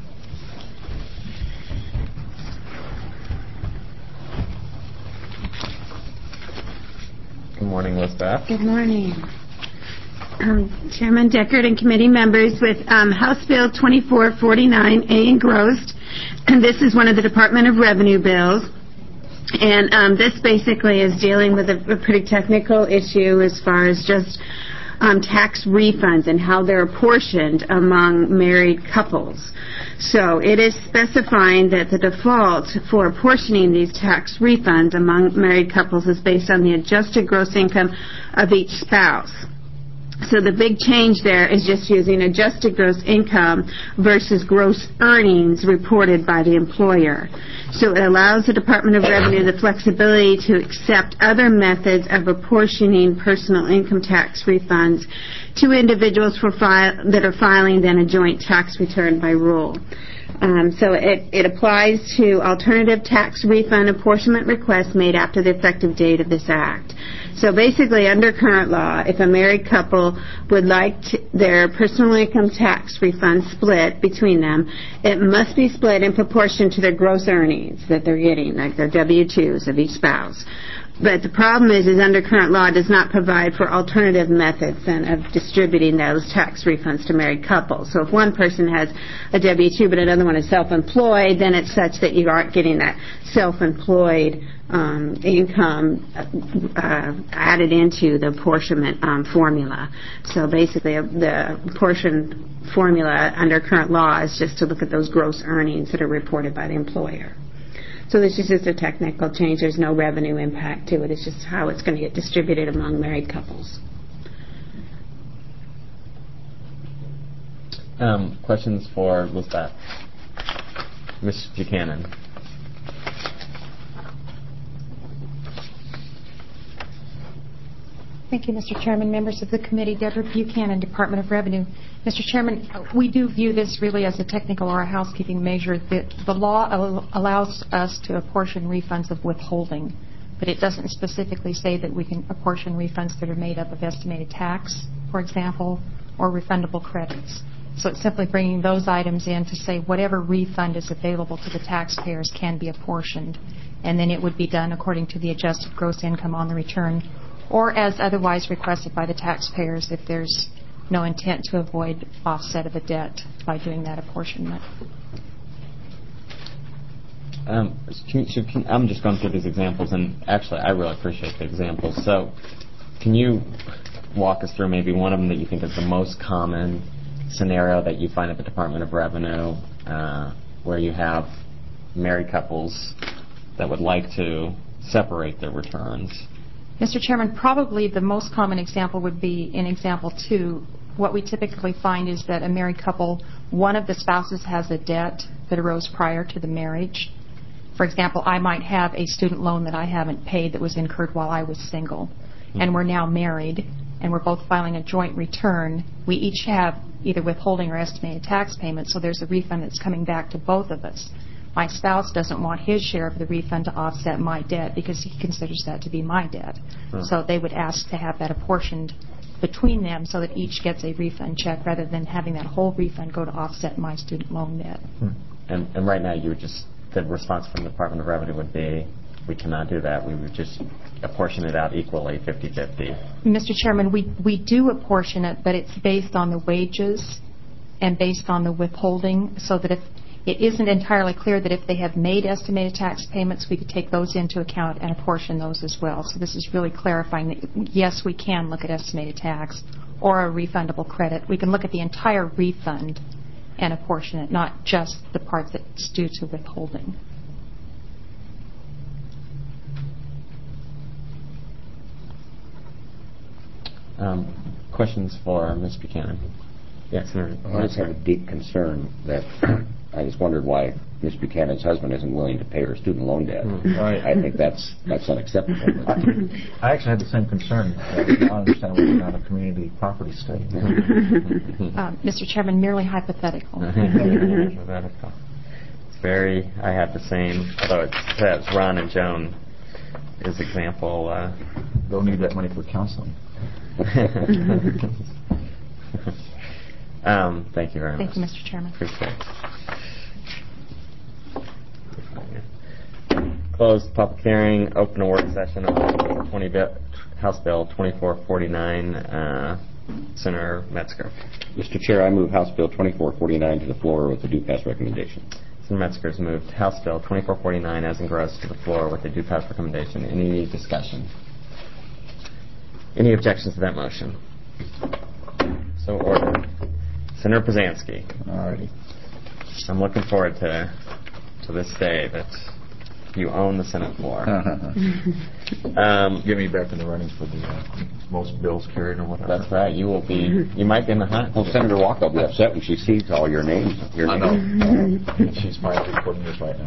Good morning, Elizabeth. Good morning. Chairman Deckard and committee members, with House Bill 2449A engrossed, and this is one of the Department of Revenue bills. And this basically is dealing with a pretty technical issue as far as just tax refunds and how they're apportioned among married couples. So it is specifying that the default for apportioning these tax refunds among married couples is based on the adjusted gross income of each spouse. So the big change there is just using adjusted gross income versus gross earnings reported by the employer. So it allows the Department of Revenue the flexibility to accept other methods of apportioning personal income tax refunds to individuals that are filing then a joint tax return by rule. So it applies to alternative tax refund apportionment requests made after the effective date of this Act. So basically, under current law, if a married couple would like their personal income tax refund split between them, it must be split in proportion to their gross earnings that they're getting, like their W-2s of each spouse. But the problem is under current law does not provide for alternative methods then of distributing those tax refunds to married couples. So if one person has a W-2 but another one is self-employed, then it's such that you aren't getting that self-employed income added into the apportionment formula. So basically the apportion formula under current law is just to look at those gross earnings that are reported by the employer. So this is just a technical change. There's no revenue impact to it. It's just how it's going to get distributed among married couples. Questions for Lizbeth? Ms. Buchanan. Thank you, Mr. Chairman. Members of the committee, Deborah Buchanan, Department of Revenue. Mr. Chairman, we do view this really as a technical or a housekeeping measure. The law allows us to apportion refunds of withholding, but it doesn't specifically say that we can apportion refunds that are made up of estimated tax, for example, or refundable credits. So it's simply bringing those items in to say whatever refund is available to the taxpayers can be apportioned, and then it would be done according to the adjusted gross income on the return, or as otherwise requested by the taxpayers if there's no intent to avoid offset of a debt by doing that apportionment. I'm just going through these examples, and actually I really appreciate the examples. So can you walk us through maybe one of them that you think is the most common scenario that you find at the Department of Revenue where you have married couples that would like to separate their returns? Mr. Chairman, probably the most common example would be in example 2. What we typically find is that a married couple, one of the spouses has a debt that arose prior to the marriage. For example, I might have a student loan that I haven't paid that was incurred while I was single, and we're now married, and we're both filing a joint return. We each have either withholding or estimated tax payments, so there's a refund that's coming back to both of us. My spouse doesn't want his share of the refund to offset my debt because he considers that to be my debt. So they would ask to have that apportioned between them so that each gets a refund check rather than having that whole refund go to offset my student loan debt. And right now the response from the Department of Revenue would be, we cannot do that. We would just apportion it out equally, 50-50. Mr. Chairman, we do apportion it, but it's based on the wages and based on the withholding, so that if it isn't entirely clear that if they have made estimated tax payments, we could take those into account and apportion those as well. So this is really clarifying that, yes, we can look at estimated tax or a refundable credit. We can look at the entire refund and apportion it, not just the part that's due to withholding. Questions for Ms. Buchanan? Yes, sir. I just have a deep concern that I just wondered why Ms. Buchanan's husband isn't willing to pay her student loan debt. Right. I think that's unacceptable. I actually had the same concern. I understand we're not a community property state. Mr. Chairman, merely hypothetical. It's very, I have the same, although it says Ron and Joan is example. They'll need that money for counseling. Thank you very much. Thank you, Mr. Chairman. Appreciate it. Closed public hearing, open a work session on House Bill 2449. Senator Metzger. Mr. Chair, I move House Bill 2449 to the floor with a due pass recommendation. Senator Metzger has moved House Bill 2449 as engrossed to the floor with a due pass recommendation. Any discussion? Any objections to that motion? So ordered. Senator Pruzansky. All righty. I'm looking forward to this day that You own the Senate floor. Get me back in the running for the most bills carried or whatever. That's right. You will be. You might be in the hunt. Well, Senator Walker will be upset when she sees all your names. I know. She's finally recording this right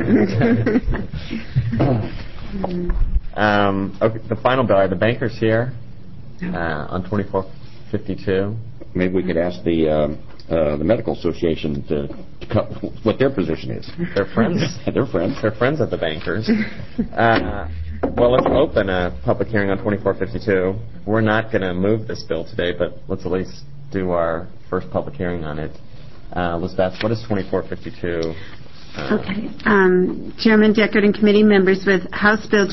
now. Okay, the final bill. Are the bankers here on 2452? Maybe we could ask the medical association to what their position is. They're friends. They're friends. They're friends of the bankers. Well, let's open a public hearing on 2452. We're not going to move this bill today, but let's at least do our first public hearing on it. Lisbeth, what is 2452? Okay. Chairman Deckard and committee members, with House Bill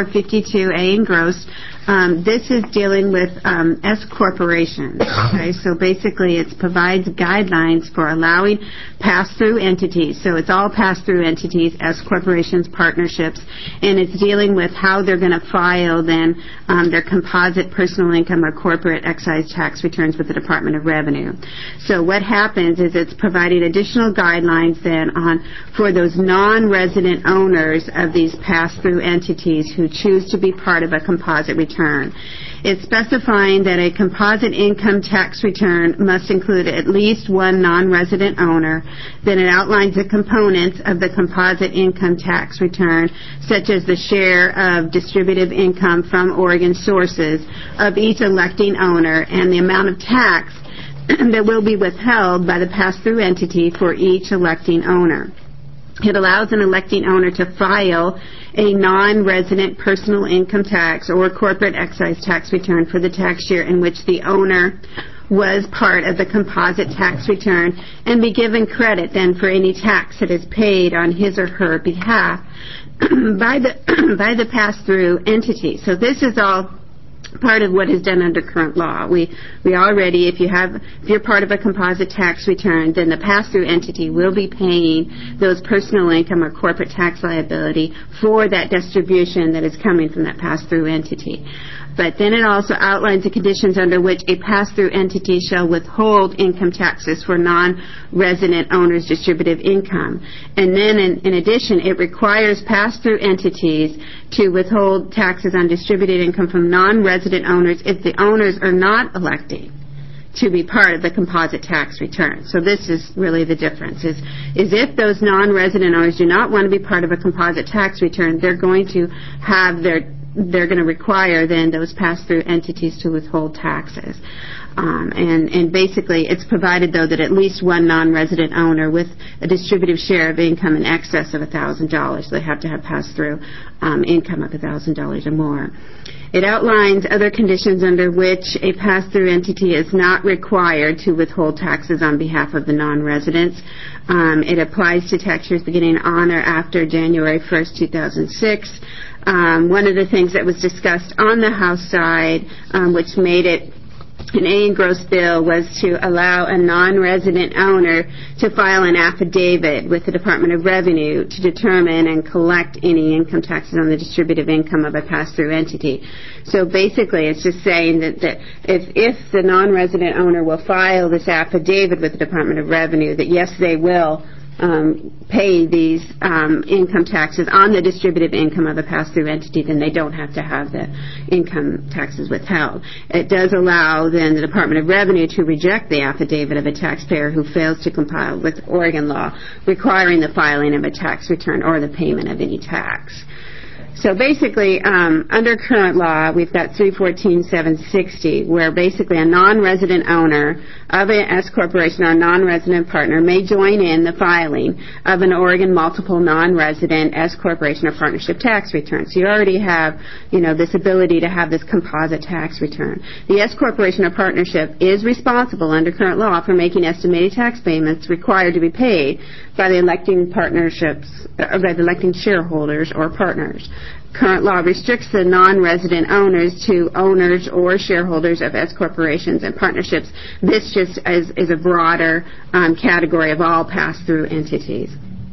2452A engrossed, this is dealing with S corporations. Okay, so basically it provides guidelines for allowing pass-through entities. So it's all pass-through entities, S corporations, partnerships, and it's dealing with how they're going to file then their composite personal income or corporate excise tax returns with the Department of Revenue. So what happens is it's providing additional guidelines then for those non-resident owners of these pass-through entities who choose to be part of a composite return. It's specifying that a composite income tax return must include at least one non-resident owner. Then it outlines the components of the composite income tax return, such as the share of distributive income from Oregon sources of each electing owner and the amount of tax that will be withheld by the pass-through entity for each electing owner. It allows an electing owner to file a non-resident personal income tax or corporate excise tax return for the tax year in which the owner was part of the composite tax return and be given credit then for any tax that is paid on his or her behalf by the pass-through entity. So this is all part of what is done under current law. We already, if you're part of a composite tax return, then the pass-through entity will be paying those personal income or corporate tax liability for that distribution that is coming from that pass-through entity. But then it also outlines the conditions under which a pass-through entity shall withhold income taxes for non-resident owners' distributive income. And then, in addition, it requires pass-through entities to withhold taxes on distributed income from non-resident owners if the owners are not electing to be part of the composite tax return. So this is really the difference, is if those non-resident owners do not want to be part of a composite tax return, they're going to require then those pass-through entities to withhold taxes. And basically it's provided, though, that at least one non-resident owner with a distributive share of income in excess of $1,000, they have to have pass-through income of $1,000 or more. It outlines other conditions under which a pass-through entity is not required to withhold taxes on behalf of the non-residents. It applies to tax years beginning on or after January 1st, 2006. One of the things that was discussed on the House side, which made it an A engrossed bill, was to allow a non-resident owner to file an affidavit with the Department of Revenue to determine and collect any income taxes on the distributive income of a pass-through entity. So basically it's just saying that if the non-resident owner will file this affidavit with the Department of Revenue, that yes, they will pay these income taxes on the distributive income of a pass-through entity, then they don't have to have the income taxes withheld. It does allow then the Department of Revenue to reject the affidavit of a taxpayer who fails to comply with Oregon law requiring the filing of a tax return or the payment of any tax. So basically, under current law, we've got 314-760, where basically a non-resident owner of an S corporation or a non-resident partner may join in the filing of an Oregon multiple non-resident S corporation or partnership tax return. So you already have, this ability to have this composite tax return. The S corporation or partnership is responsible under current law for making estimated tax payments required to be paid by the electing partnerships, or by the electing shareholders or partners. Current law restricts the non-resident owners to owners or shareholders of S corporations and partnerships. This just is a broader category of all pass-through entities.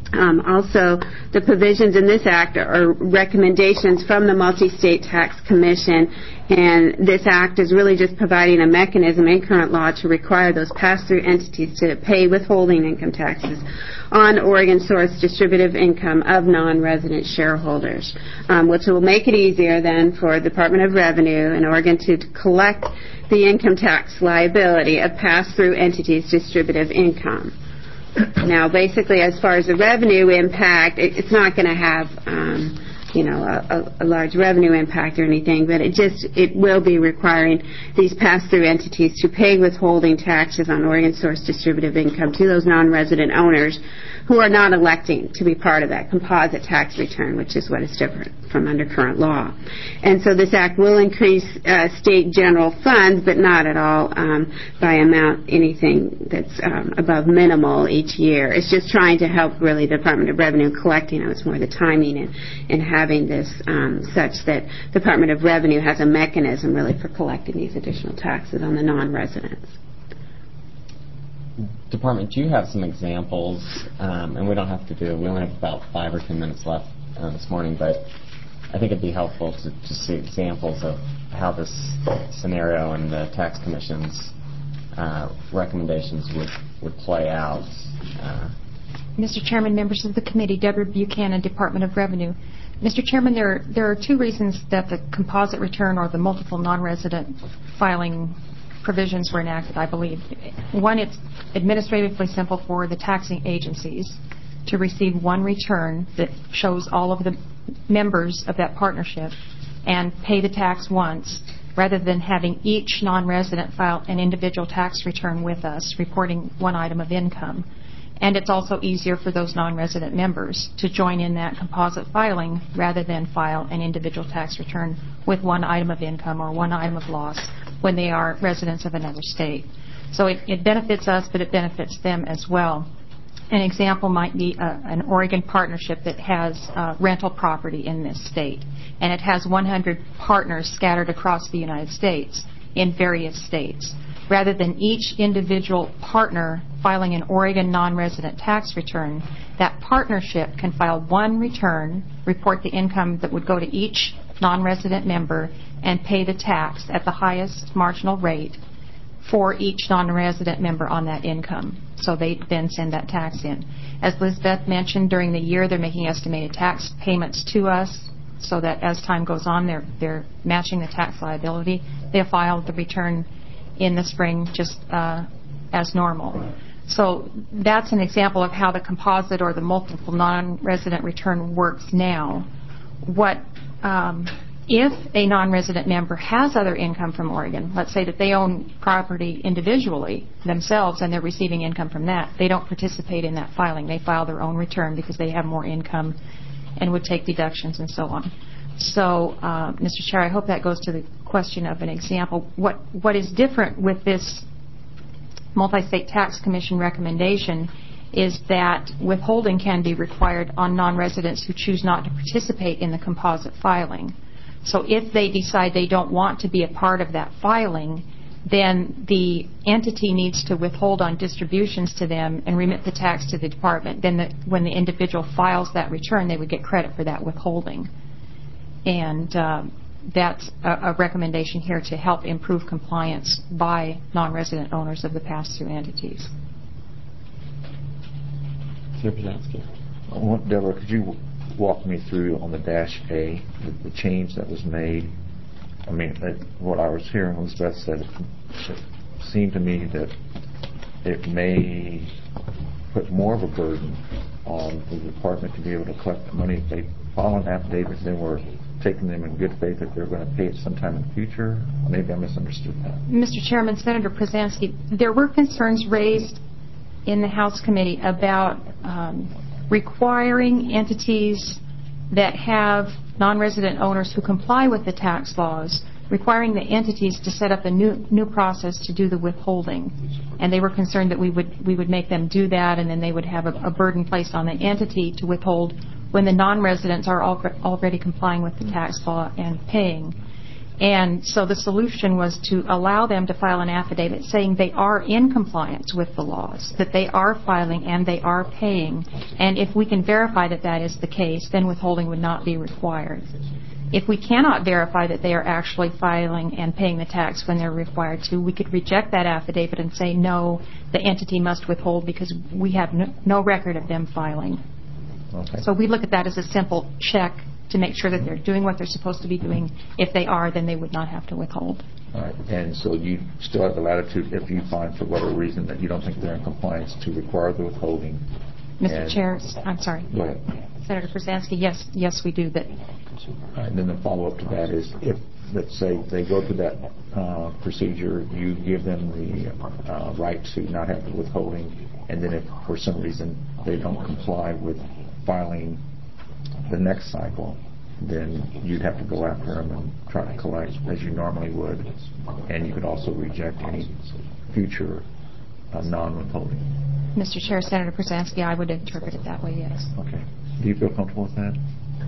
Also, the provisions in this act are recommendations from the Multi-State Tax Commission, and this act is really just providing a mechanism in current law to require those pass-through entities to pay withholding income taxes on Oregon source distributive income of non-resident shareholders, which will make it easier then for the Department of Revenue in Oregon to collect the income tax liability of pass-through entities' distributive income. Now, basically, as far as the revenue impact, it's not going to have, a large revenue impact or anything, but it will be requiring these pass-through entities to pay withholding taxes on Oregon source distributive income to those non-resident owners who are not electing to be part of that composite tax return, which is what is different from under current law. And so this act will increase state general funds, but not at all by amount anything that's above minimal each year. It's just trying to help really the Department of Revenue collecting. It's more the timing and having this such that the Department of Revenue has a mechanism really for collecting these additional taxes on the non-residents. Department, do you have some examples, and we don't have to we only have about 5 or 10 minutes left this morning, but I think it'd be helpful to see examples of how this scenario and the Tax Commission's recommendations would play out. Mr. Chairman, members of the committee, Deborah Buchanan, Department of Revenue. Mr. Chairman, there are 2 reasons that the composite return or the multiple non-resident filing provisions were enacted, I believe. One, it's administratively simple for the taxing agencies to receive one return that shows all of the members of that partnership and pay the tax once, rather than having each non-resident file an individual tax return with us, reporting one item of income. And it's also easier for those non-resident members to join in that composite filing rather than file an individual tax return with one item of income or one item of loss when they are residents of another state. So it benefits us, but it benefits them as well. An example might be an Oregon partnership that has rental property in this state, and it has 100 partners scattered across the United States in various states. Rather than each individual partner filing an Oregon non-resident tax return, that partnership can file one return, report the income that would go to each non-resident member, and pay the tax at the highest marginal rate for each non-resident member on that income. So they then send that tax in. As Lizbeth mentioned, during the year they're making estimated tax payments to us so that as time goes on they're matching the tax liability. They file the return in the spring just as normal. So that's an example of how the composite or the multiple non-resident return works now. If a non-resident member has other income from Oregon, let's say that they own property individually themselves and they're receiving income from that, they don't participate in that filing. They file their own return because they have more income and would take deductions and so on. So, Mr. Chair, I hope that goes to the question of an example. What is different with this Multi-State Tax Commission recommendation is that withholding can be required on non-residents who choose not to participate in the composite filing. So if they decide they don't want to be a part of that filing, then the entity needs to withhold on distributions to them and remit the tax to the department. Then when the individual files that return, they would get credit for that withholding. And that's a recommendation here to help improve compliance by non-resident owners of the pass-through entities. Deborah, could you walk me through on the Dash A, the change that was made? I mean, what I was hearing Elizabeth said, it seemed to me that it may put more of a burden on the department to be able to collect the money if they file an affidavit and then we're taking them in good faith that they're going to pay it sometime in the future. Maybe I misunderstood that. Mr. Chairman, Senator Przansky, there were concerns raised in the House committee about requiring entities that have non-resident owners who comply with the tax laws, requiring the entities to set up a new process to do the withholding. And they were concerned that we would make them do that, and then they would have a burden placed on the entity to withhold when the non-residents are already complying with the tax law and paying. And so the solution was to allow them to file an affidavit saying they are in compliance with the laws, that they are filing and they are paying. And if we can verify that that is the case, then withholding would not be required. If we cannot verify that they are actually filing and paying the tax when they're required to, we could reject that affidavit and say, no, the entity must withhold because we have no record of them filing. Okay. So we look at that as a simple check to make sure that they're doing what they're supposed to be doing. If they are, then they would not have to withhold. All right. And so you still have the latitude, if you find for whatever reason that you don't think they're in compliance, to require the withholding. Mr. Chair, I'm sorry. Go ahead. Senator Przansky, yes, we do. That. All right, and then the follow-up to that is if, let's say, they go through that procedure, you give them the right to not have the withholding, and then if for some reason they don't comply with filing the next cycle, then you'd have to go after them and try to collect as you normally would, and you could also reject any future non-withholding. Mr. Chair, Senator Przansky, I would interpret it that way, yes. Okay. Do you feel comfortable with that?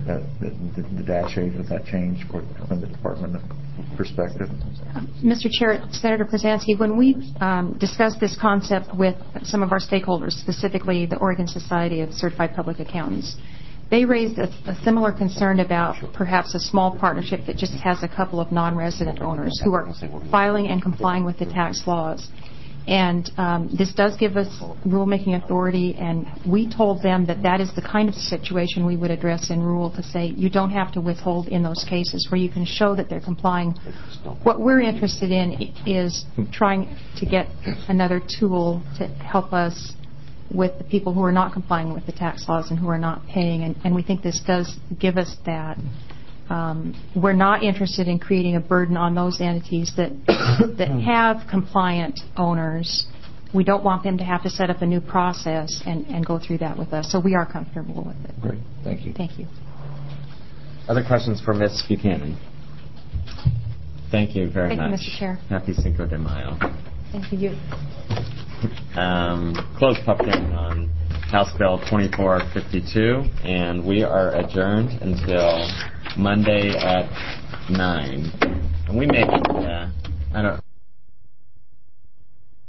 The dash age, with that change from the department perspective? Mr. Chair, Senator Przansky, when we discussed this concept with some of our stakeholders, specifically the Oregon Society of Certified Public Accountants, they raised a similar concern about perhaps a small partnership that just has a couple of non-resident owners who are filing and complying with the tax laws. And this does give us rulemaking authority, and we told them that that is the kind of situation we would address in rule to say you don't have to withhold in those cases where you can show that they're complying. What we're interested in is trying to get another tool to help us with the people who are not complying with the tax laws and who are not paying, and we think this does give us that. We're not interested in creating a burden on those entities that have compliant owners. We don't want them to have to set up a new process and go through that with us. So we are comfortable with it. Great. Thank you. Thank you. Other questions for Ms. Buchanan? Thank you very much. Thank you, Mr. Chair. Happy Cinco de Mayo. Thank you. Closed public hearing on House Bill 2452, and we are adjourned until Monday at 9. And we may be, I don't